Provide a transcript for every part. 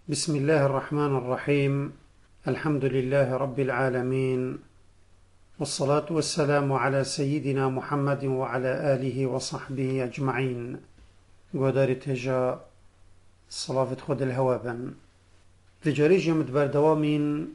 بسم الله الرحمن الرحيم. الحمد لله رب العالمين، والصلاة والسلام على سيدنا محمد وعلى آله وصحبه أجمعين. قدر تجا صلاة خد الهوابن في جريج متبردوامين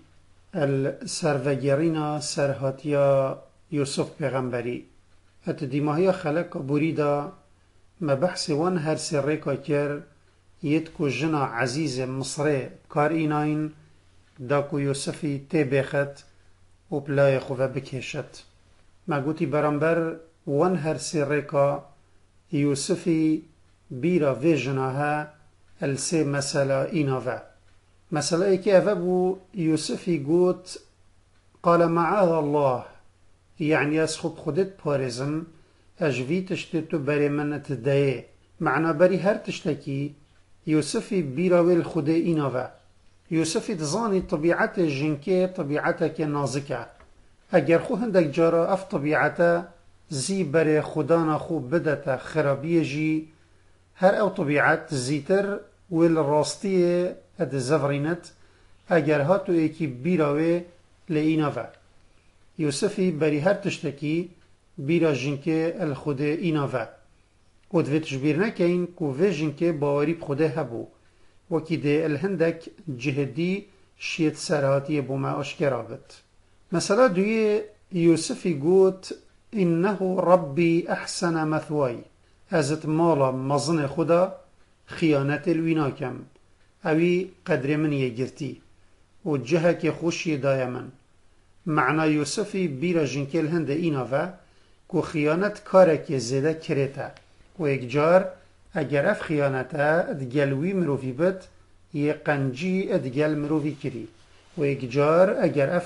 السرفجرين سرهاتيا يوسف پیغمبری ات دیماهی خلق بوریدا ما بحث وان هر سرقا كر يدكو جنا عزيز مصري كار إيناين داكو يوسفي تبخت و بلا يخوفا بكيشت ما قوتي برامبر وان هر سرقا يوسفي بيرا في جناها السي مسألة إينافا مسألة إيكي أفابو يوسفي قوت قال معاذ الله، يعني يسخب خدت بارزم أجفي تشتتو بري من تدايه معنى بري هر تشتكي يوسفي بيراويل خدي إينافا يوسفي تزاني طبيعة جنكي طبيعتك نازكة اگر خو هندك جارا اف طبيعتا زي بري خدانا خو بدتا خرابية جي هر او طبيعت زيتر والراستية اد زفرينت اگر هاتو ايكي بيراوي لإينافا يوسفي بري هر تشتكي بيرا جنكي الخدي إينافا و دوید جبیر نکین که ویژن که باوری بخوده هبو وکی ده الهندک جهدی شیت سرهاتی بو ما اشکرابت مثلا دوی یوسفی گوت انه ربی احسن مثواي ازت مالا مزن خدا خیانت الویناکم اوی قدر من یگرتی و جهه که خوشی دایمن معنى یوسفی بیرا جنکه الهند ایناوه که خیانت کارک زیده کرده و یک جار اگر اف خیانته ادگلوی مروفی بد یه قنجی ادگل مروفی کری و یک جار اگر اف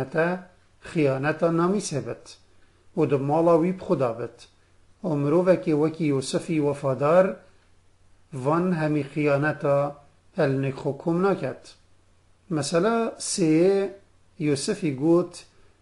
خیانته نامی سبت و دو مالاوی بخدا بد و مروفه که وکی یوسفی وفادار وان همی خیانته النکخو کم نکد مثلا سه یوسفی گوت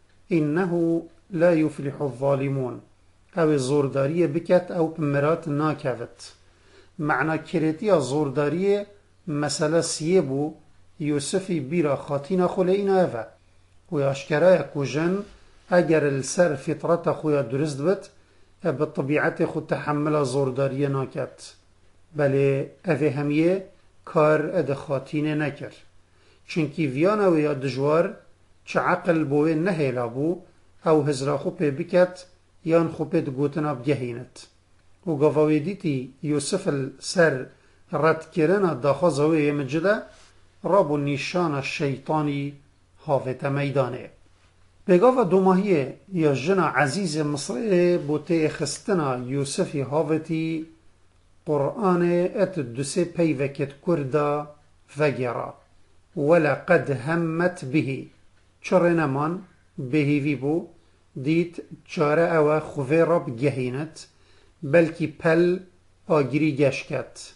انه لا يفلح الظالمون او زورداری بکت او بمرات ناکوت معنى كريتيا زورداری مسألة سيبو يوسفي بيرا خاتينا خلينا افا وياشكرا يكو جن اگر السر فطرة خويا درست بت بالطبيعة خود تحمل زورداری ناكت بله افه هميه كار اد خاتين نكر چنكي فيانا ويا دجوار چه عقل بوه نهيلا بو او هزرا خو پی بکت یان خوبت گوتنا بگهینت و گاواویدیتی یوسف السر رد کرنا داخازوی مجده رابو نیشان الشیطانی حافت میدانه بگاو دوماهیه یا جنا عزیز مصره بوته خستنا یوسفی حافتی قرآن ات دوسه پیوکت کردا وگرا ولقد همت به چرنمان بهیوی بو دید چاره او خواه را بگهینت بلکی پل آگیری گشکت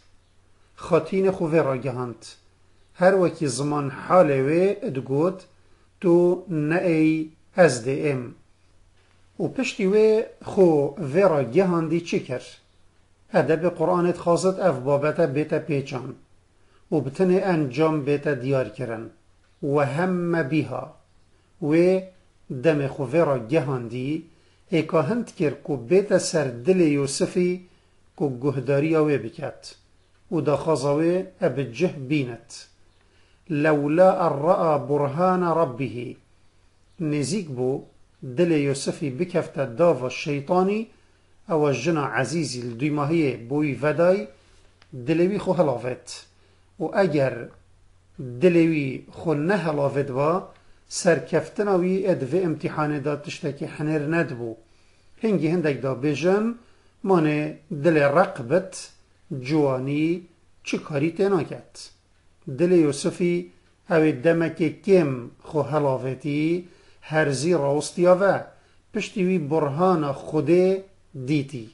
خاتین خواه را گهاند هر وکی زمان حالوه ادگود تو نئی از دیم و پشتی وی خواه را گهاندی چی کر ادب قرآنت خواست اف بابتا بیتا پیچان و بتنه انجام بیتا دیار کرن و هم بیها و دم خواه را گهاندی ایکا هند کر که بیت سر دل یوسفی که گهداری آوه بکت و دا خازاوه ابجه بینت لولا الرأى برهان ربه نزیک بو دل یوسفی بکفت داو الشیطانی او جنا عزیزی لدویماهی بوی ودای دلوی خو هلاوت و اگر دلوی خو نه هلاوت با سرکفتناوی ادوه امتحان دا تشتکی حنر ندبو هنگی هندک دا بیجن مانه دل رقبت جوانی چه کاری تینا کد دل یوسفی او دمک کم خو هلاوتی هرزی راستیاوه پشتیوی برهان خوده دیتی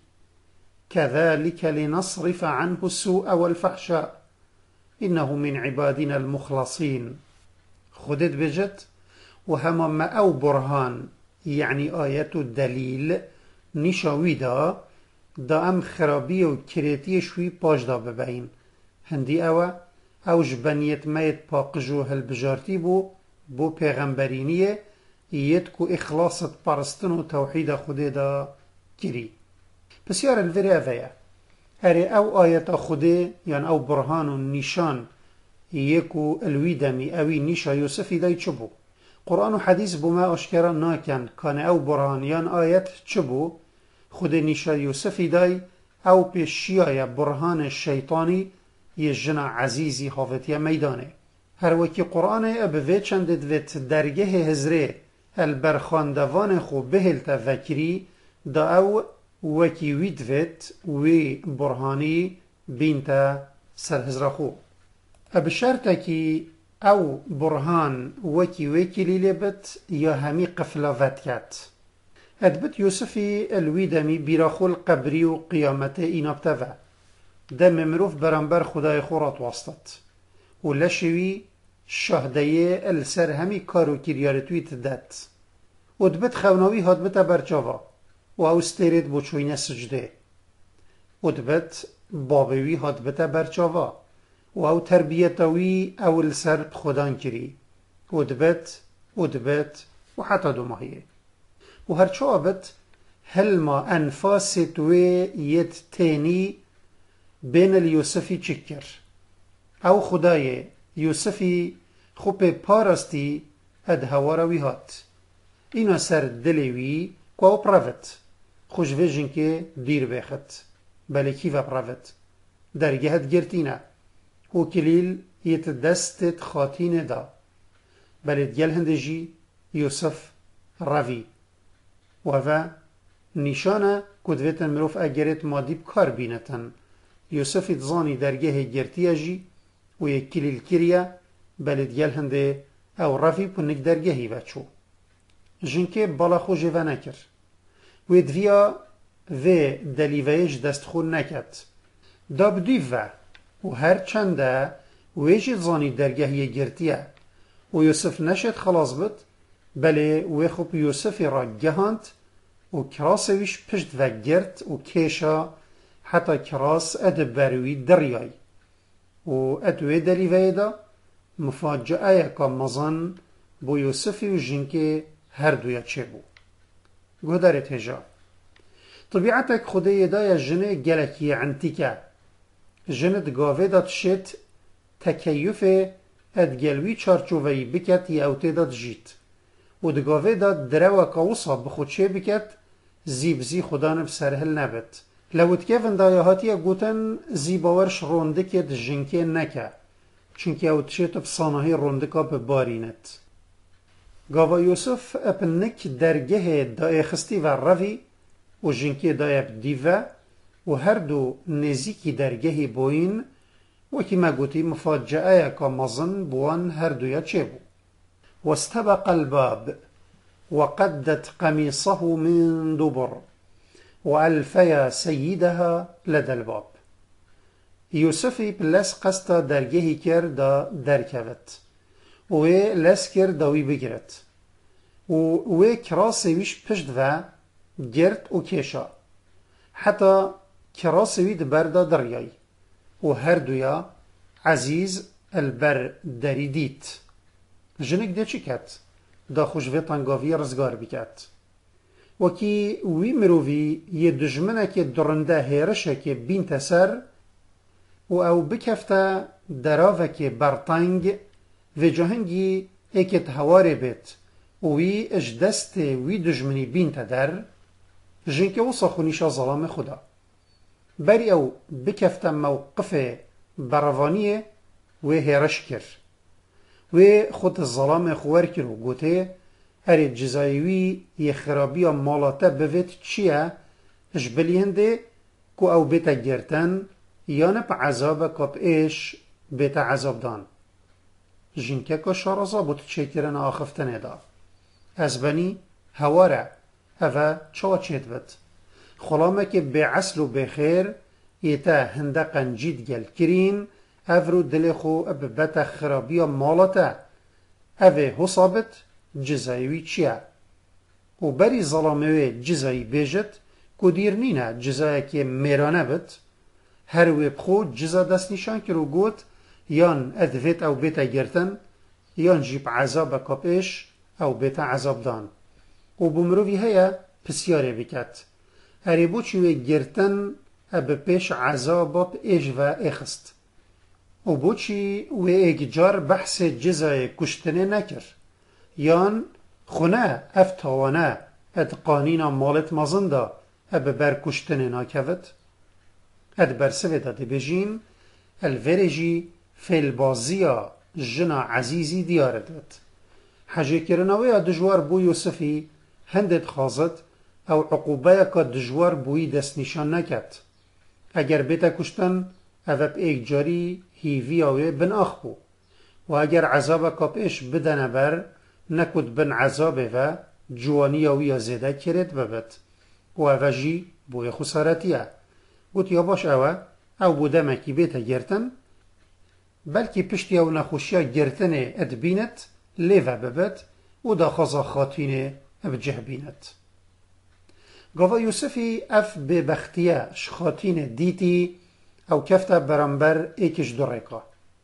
كذلك لنصرف عنه السوء والفحشاء إنه من عبادنا المخلصين خودت بجت وهما ما او برهان يعني آيات الدليل نشاوي دا ام خرابي و كريتي شوي باش دا ببين هندي اوه اوج بنیت مید پاقجو هلبجارتی بو پیغمبرینیه یت کو اخلاصت پرستن و توحید خود دا کری. بسیار الوری اوه هر او آیت خوده یان او برهان و نشان یکو الویدمی اوی نیشا یوسفی دای چبو قرآن و حدیث بو ما اشکرا ناکن کان او برهان یان آیت چبو خود نیشا یوسفی دای او پیشیای برهان شیطانی یه جنا عزیزی حافتیه میدانه هر وکی قرآن ابوه چندت ویت درگه هزره البرخاندوان خو بهلت وکری دا او وکی ویدویت وی برهانی بینتا سرهزره خو اب شرطه کی او برهان وکی لیلبت یا همی قفلاوت کت ادبت یوسفی الویدمی بیراخو القبری و قیامت اینابتوه دم مروف برانبر خدای خورات واسطت و لشوی شهدیه السر همی کارو کریارتوی تدت و دبت خوناوی هادبت برچاوا و او ستیرید بو چوینه سجده و دبت بابوی هادبت برچاوا و او تربیتاوی او السر خودان کری و دبت و حتی دو ماهیه و هرچو آبت هل ما انفاس توی یت تینی بین الیوسفی چکر او خدای یوسفی خوب پارستی اد هواروی هات اینا سر دلوی که او پروت خوش ویژن که دیر بخت بله کی و پروت درگهت گرتینه و کلیل یت دستت خاتین دا بله دگل هندجی یوسف روی و نشانه کدویتن مروف اگرت مادیب کار بینتن یوسفی تزانی درگه گرتیه جی و یک کلیل کریه بله دگل هنده او روی پنک درگهی وچو جنکه بالا خو جوه نکر و دویا و دلیویش دست خون نکت دا بدوی و هر چنده ویجی تزانی درگهی گرتیه و یوسف نشد خلاص بد بله و خوب یوسفی را گهاند و کراسویش پشت و گرت و کشا حتی کراس اد بروی دریای و ادوی دلیوی دا مفاجعه که مزان بو یوسفی و جنکه هر دویا چه بو گودارت هجا طبیعتک خوده دای جنه گلکی عنتیکه جنه دگاوه داد شد تکیف ادگلوی چارچووی بکت یا اوته داد جیت و دگاوه داد دروا کاوسا بخودشه بکت زیبزی خدانب سرهل نبت لوت که وندایهاتی گوتن زیباورش رونده که جنکه نکه چونکه اوتشه تب صانهی رونده که ببارینت گاوا یوسف اپنک درگه دای خستی و روی و جنکه دای بدیوه و هر دو نزیکی درگهی بوین وکی ما گوتی مفاجعه که مزن بوان هر دویا چه بو واستبق الباب وقدت قميصه من دبر وألفيا سيدها لدى الباب یوسفی پلس قستا درگهی کرد درکوت و لس کرد دوی بگرد و کراسویش پشت و گرد و کشا حتی کراسوی دبردا دریای و هر دویا عزیز البر دری دیت جنک ده چی کت؟ دا خوشوه تنگاوی رزگار بکت وکی وی مرووی یه دجمنه که درنده هیرشه که بین تسر و او بکفته دراوه که برطنگ و جهنگی ایکت هواره بیت وی اش دست وی دجمنی بین تدر جنکه وصا خونیشا ظلام خدا بری او بکفته موقف بروانیه و هیرش کر و خود الظلام خوار کرو گوته هر جزایوی یه خرابی مالاته بوید چیه اجبلی هنده که او بیتا گرتن یا نپ عذاب کب ایش بیتا عذاب دان جنکه که شارزا بود چیترن آخفتنه دا از بنی هواره اوه چوا چیت بد خلامه که به عسل و بخیر ایتا هنده قنجید گل کرین افرو دل خو ببتا خرابی مالتا اوه حسابت جزایوی چیه و بری ظلاموی جزایی بیجت که دیر نینه جزایی که میرانه بد هر وی بخو جزا دست نشان کرو گوت یان ادویت او بیتا گرتن یان جیب عذاب کپیش او بیتا عذاب دان و بمروی هیا پسیاره بکت هری بو چوی گرتن اب پیش عذاب ایش و اخست و بو چی و اگجار بحث جزای کشتنه نکر یان خونه افتوانه اد قانینا مالت مزنده اب بر کشتنه ناکوت اد برسوه داده بجین الورجی فیل بازیا جنا عزیزی دیاردت حاجه کرنوی دجوار بو یوسفی هندت خازت او عقوبه که دجوار بوی دست نشان نکد اگر بیتا کشتن او ایک جاری هیوی اوی بن آخ بو و اگر عذاب کپیش بدن بر نکد بن عذاب و جوانی اوی زیده کرد ببت و او جی بوی خسارتیه گوت یا باش او بوده کی بیتا گرتن بلکی پشتی او نخوشیا گرتن ادبینت لیوه ببت و دا خازا خاطینه بجه بینت گاوا یوسفی اف ببختیه شخاطینه دیتی او کفتا برانبر ایکش درکا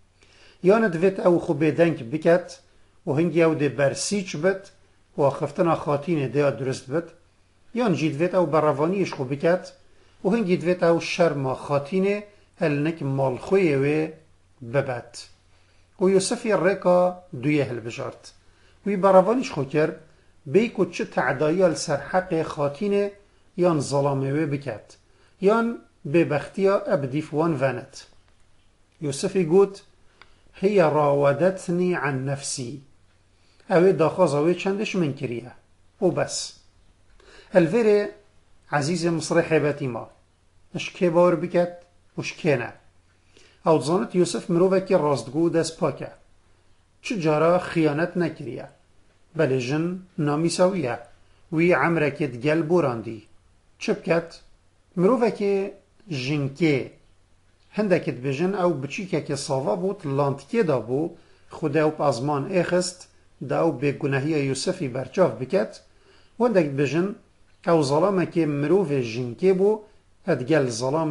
یاند ویت او خوبه دنگ بکت و هنگی او ده برسیچ بت و خفتنا خاطینه ده درست بت یان جید ویت او براوانیش خوب بکت و هنگی دویت او شرما خاطینه هلنک مالخویه و ببت و یوسفی ریکا دویه هل بجارت وی براوانیش خو کر بیکو چه تعدایال سر حق خاطینه یان ظلامه و بکت یان ببختیا ابدیفوان ونت یوسفی گوت هی راودتنی عن نفسی اوی داخواز اوی چندش من کریه و بس الویره عزیز مصر حیبتی ما اش که باور بکت وش که نه او زانت یوسف مروفه که راستگو دست پاکه چه جارا خیانت نکریه بله جن نامی سویه وی عمره که دگل بوراندی چه بکت مروفه که جنکه هندکت بجن او بچیکه که صاوا بود لانتکه دا بو خدا او پازمان اخست دا او به گناهی یوسفی برچاف بکت و هندکت بجن او ظلامه که مروفه جنکه بو اد گل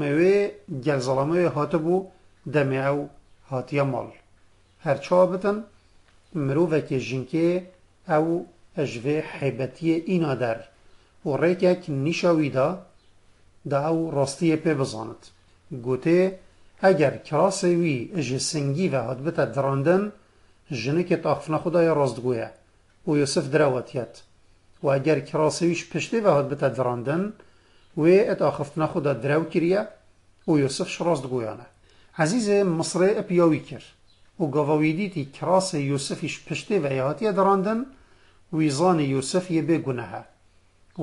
ظلامه هاته بو دم او هاتیا مال هرچا بتن مروفه که جنکه او اجوه حیبتی اینا در و ریکک نیشاوی دا او راستی پی بزاند گوته اگر کراسه وی اج سنگی و هاد بتا دراندن جنکت آخفنا خدای راستگویه و یوسف دراوتیت و اگر کراسه ویش پشته و هاد بتا دراندن و ات آخفتنا خدا دراو کریه و یوسفش راستگویانه عزیز مصر اپیاوی کر و گواویدیتی کراسه یوسفیش پشته و هاتیه دراندن ویزان یوسف یه بگناه و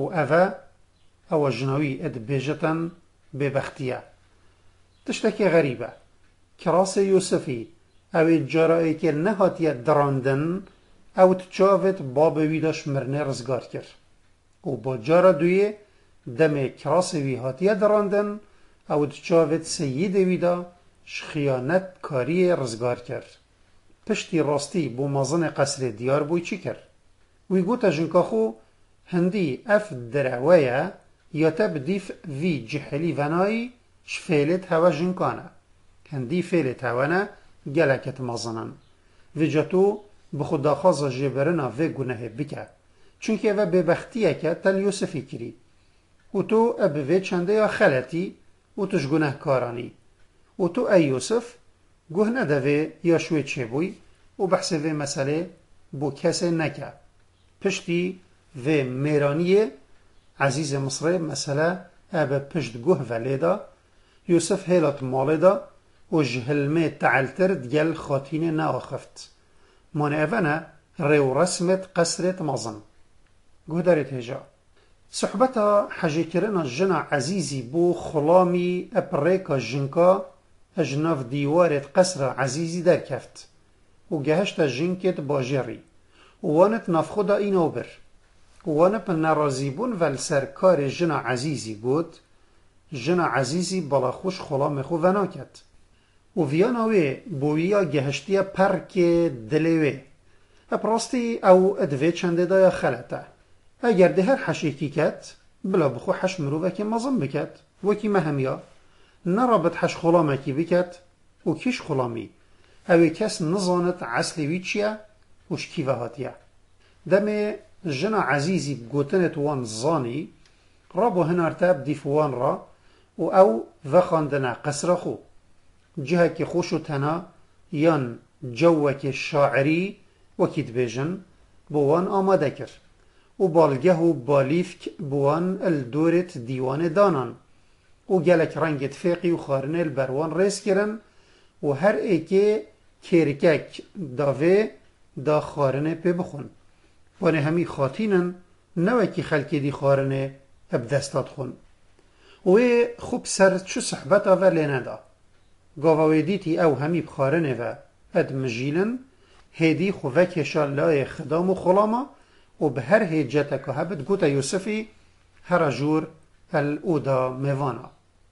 او جنوی اد بیجتن ببختیه تشتکی غریبه کراس یوسفی او جارایی که نهاتیه دراندن او تجاوت باب ویداش مرنه رزگار کرد و با جارا دوی دم کراس وی هاتیه دراندن او تجاوت سید ویدا خیانت کاری رزگار کرد پشتی راستی بو مازن قصر دیار بوی چی کرد وی گوتا جنکاخو هندی اف دراویه یا تبدیف وی جحلی ونایی شفیلت هوا جنکانه هندی فیلت هوانه گلکت مازنن وی جاتو بخدا خوازا جبرنا وی گناه بکه چونکه و ببختیه که تل یوسفی کری و تو اب وی چنده یا خلطی و توش گناه کارانی و تو ای یوسف گوه ندوی یا شوی چه بوی و بحث وی مسئله بو کسی نکه پشتی و میرانیه عزیز مصر مسئله اب پشت گوه ولیدا یوسف هیلات مالدا و جهلمه تعلتر دگل خاتین ناخفت من اوانه ریو رسمت قصرت مازن گوه دارید هجا صحبتا حجی کرنا جنا عزیزی بو خلامی اپریکا جنکا اجناف دیوارت قصر عزیزی در کفت و گهشت جنکت باجری وانت نفخدا اینو بر وانا پا نرازیبون ول سرکار جنا عزیزی بود جنا عزیزی بلا خوش خلام خو وناکت و ویاناوی بویا گهشتی پرک دلیوی اپراستی او ادوی چنده دایا خلطه اگر ده هر حشیکی کت بلا بخو حش مروفه که مزم بکت وکی مهمیا نرابط حش خلامه کی بکت و کش خلامی اوی کس نزانت عسلی وی چیه وش کیوه هاتیه. دم جنا عزیزی بگوتنت وان زانی رابو هنارتاب دیفوان را و او وخاندنا قصر خو جهه که خوشو تنا یان جوه که شاعری وکید بیجن بوان آماده کر و بالگه و بالیفک بوان الدورت دیوان دانان و گلک رنگت فیقی و خارنه البروان ریس کرن و هر ایکه کرکک داوه دا خارنه پی بخون وانه همی خاتینن نوکی خلکی دی خارنه ابدستاد خون و خوب سر چو صحبت آور لینه دا گاوه دیتی او همی بخارنه و اد مجیلن هیدی خواه کشال لای خدام و خلاما و به هر هیجت که هبت گوتا یوسفی هر جور الاودا میوانا.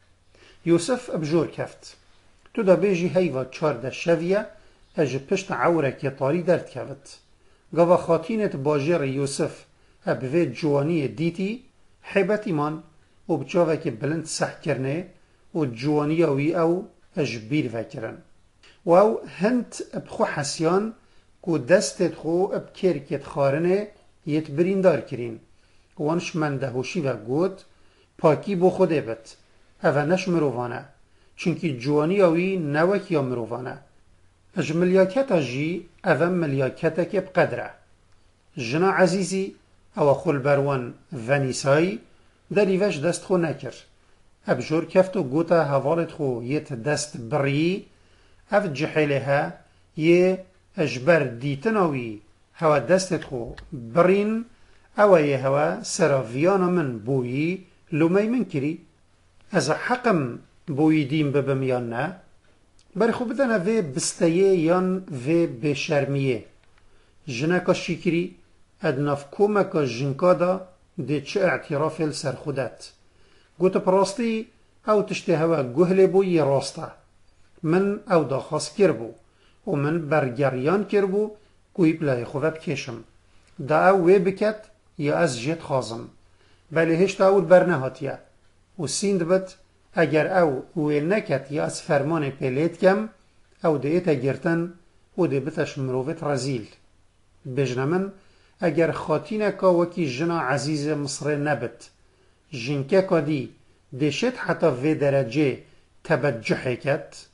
یوسف ابجور کفت تو دا بیجی هیوا 14 شویه اج پشت عوره که طاری درد کفت گاوا خاتینت باجر یوسف ابوه جوانی دیتی حیبت ایمان و بچاوه که بلند سح کرنه و جوانی او اج بیر وکرن و او هنت بخو حسیان کو دستت خو اب کرکت خارنه یت بریندار کرین وانش من دهوشی و گوت پاکی بو خوده بت اوه نش مرووانه چونکی جوانی اوی نوک یا مرووانه اج ملیاکتا جی اوه ملیاکتا که بقدره جنا عزیزی او خول بروان ونیسایی دریوش دست خو نکر اب جور کفتو گوتا حوالت خو یت دست بری اف جحیله ها یه اجبر دیتناوی هوا دستت خو برین او یه هوا سراویان من بویی لومی من کری از حقم بویی دیم ببم یا نه بر خو بدن وی بستیه یان وی بشرمیه جنکا شکری ادناف کومکا جنکا دا ده چه اعتراف السر خودت گوت پراستی او تشته هوا گهل بویی راسته من او دا خاص کربو و من برگریان کربو کوی بلای خواه بکشم دا او وی بکت یا از جت خازم بله هشت اول برنهاتیه و سیند بت اگر او وی نکت یا از فرمان پیلیت کم او ده ایتا گرتن و ده بتش مروفت رزیل بجنه من اگر خاتینکا وکی جنا عزیز مصر نبت جنکه کا دی دشت حتی وی درجه تبجحه کت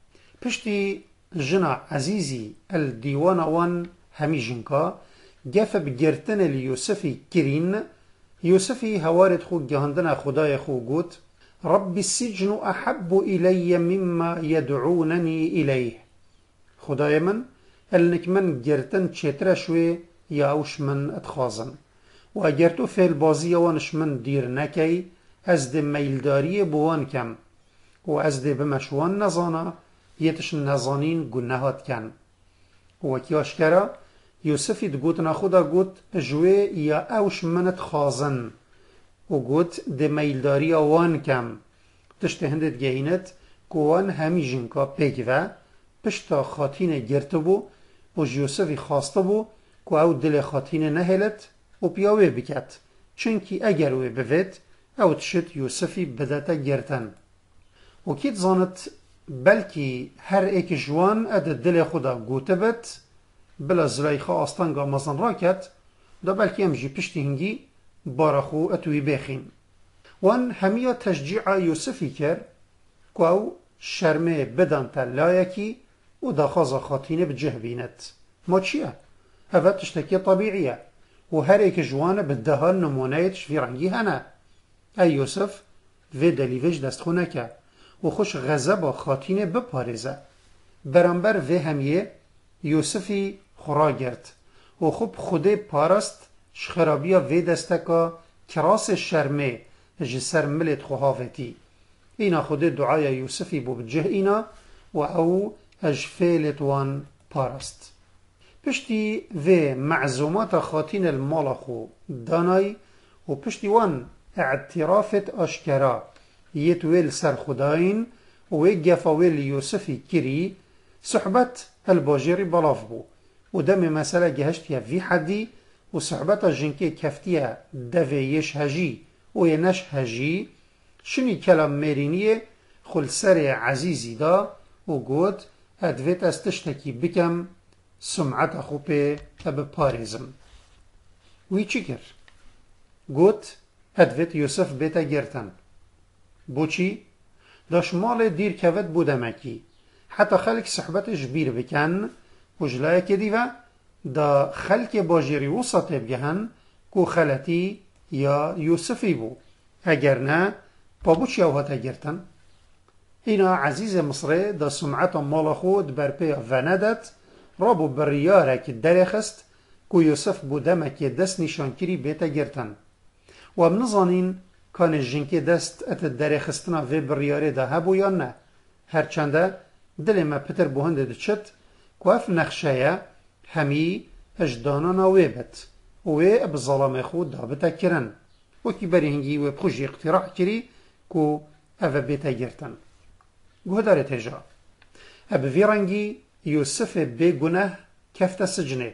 پشتی جنا عزیزی الدیوان وان همی جنکا گفه بگرتن لیوسفی کرین یوسفی هوارد خو گهاندن خدای خو گوت رب السجن احب الی مما یدعوننی الیه خدای من النک من گرتن چتره شوی یا اوش من اتخازن و اگر تو فعل بازی وانش من دیر نکی از ده میلداری بوان کم و از ده بمشوان نزانا یتش نزانین گناهات کن و کیاشکرا یوسفی دگوتنا خدا گوت جوی یا اوش منت خازن و گوت ده میلداری وان کم تشت هندت گهینت گوان همی جنکا پیگوه پشتا خاتین گرته بو و یوسفی خواسته بو که او دل خاتین نهلت و پیاوه بکت چنکی اگر وی بوید او تشت یوسفی بدتا گرتن و کیت زانت بلکی هر ایک جوان اد دل خدا گوته بت بلا زلیخا آستانگا مزن راکت دا بلکی هم جی پشتی هنگی بارخو اتوی بخین وان همیا تشجیع یوسفی کر که او شرمه بدن تا لایکی و دا خازا خاتینه بجه بینت ما چیه؟ هفه تشتکی طبیعیه و هر ایک جوان بدهان نمونهیتش فی رنگی هنه ای یوسف وی دلیوش دست خونه که و خوش غضب خاتینه بپارزه برانبر وی همیه یوسفی خورا گرد و خوب خوده پارست شخرابیا وی دستکا کراس شرمه جسر ملت خوهاوتی اینا خوده دعای یوسفی بو بجه اینا و او اجفیلت وان پارست پشتی وی معزومات خاتین المال خو دانای و پشتی وان اعترافت اشکرا یت ویل سر خداین و گفا ویل یوسفی کری صحبت الباجری بلاف بو و دم مسئله گهشت یا وی حدی و صحبت جنکی کفتیه دویش هجی و ینش هجی شنی کلام مرینیه خل سر عزیزی دا و گود ادویت استشتکی بکم سمعت خو پی اب پارزم. وی چی کر؟ گوت ادویت یوسف بیتا گرتن. بوچی؟ داش مال دیر کود بودمکی. حتی خلق صحبتش بیر بکن و جلایه که دیوه دا خلق باجری وسط بگهن کو خلطی یا یوسفی بو. اگر نه با بوچی او هاتا گرتن؟ اینا عزیز مصره دا سمعت مال خود بر پی وندت رابو بریاره که درخست کو یوسف بودمکی دست نشانکری بیتا گرتن. و منظانین کان جنکی دست ات درخستنا و بریاره دا هبو یا نه. هرچنده دل ما پتر بوهنده ده چت که اف نخشه همی اجدانانا ویبت و اب ظلام خود دابتا کرن وکی بری هنگی و بخوش اقتراح کری که اف بیتا گرتن. گوه داره تجا اب ویرنگی یوسف بگنه کفت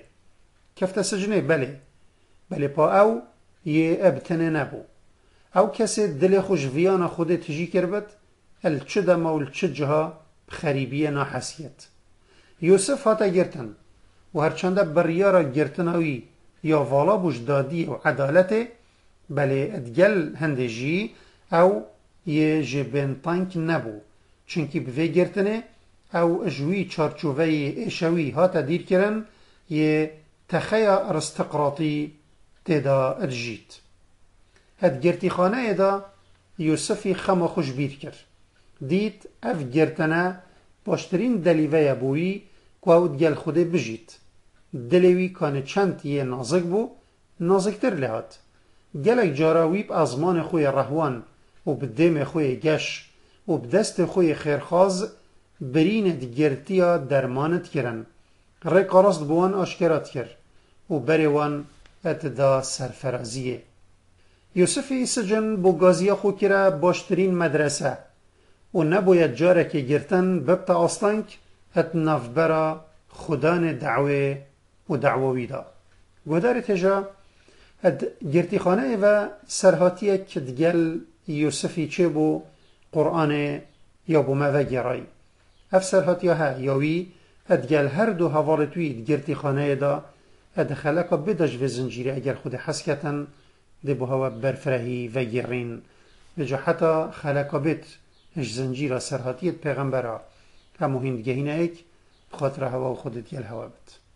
سجنه بله پا او یه ابتنه نبو او کسی دل خوش ویان خود تجی کربت الچه دم و الچه جها خریبی ناحسیت. یوسف هاتا گرتن و هرچنده بریارا گرتناوی یا والا بوش دادی و عدالت بله ادگل هنده جی او یه جبن تانک نبو چونکی بوی گرتنه او اجوی چارچووه ایشوی هاتا دیر کرن یه تخیا ارستقراطی تیدا ارجید. هد گرتی خانه دا یوسفی خم خوش بیر کر. دید اف گرتنه باشترین دلیوه بویی که او دگل خوده بجید. دلیوی کانه چند یه نازک بو نازکتر لحاد. گلک جاراویب ازمان خوی رهوان و بدیم خوی گش و بدست خوی خیرخواز برین دگرتیا درمانت کرن. رقاراست بوان آشکرات کر و بریوان اتدا سرفرازیه. یوسفی سجن بو گازیا خو کرا باشترین مدرسه و نباید جاره که گرتن ببتا آستانک ات نافبرا خدان دعوه و دعووی دا. گودار تجا ات گرتی خانه و سرهاتیه که دگل یوسفی چه بو قرآن یا بو موه گرای. اف سرهاتیه ها یاوی ادگل هر دو حوالتوی گرتی خانه دا ادخلکا بداج و زنجیره اگر خود حسکتن ده بو هوا برفرهی و گرین بجا حتی خلکا بید اش زنجیره سرهاتیت پیغمبره همو هندگهینه ایک بخاطر هوا و خودت گل هوا بید.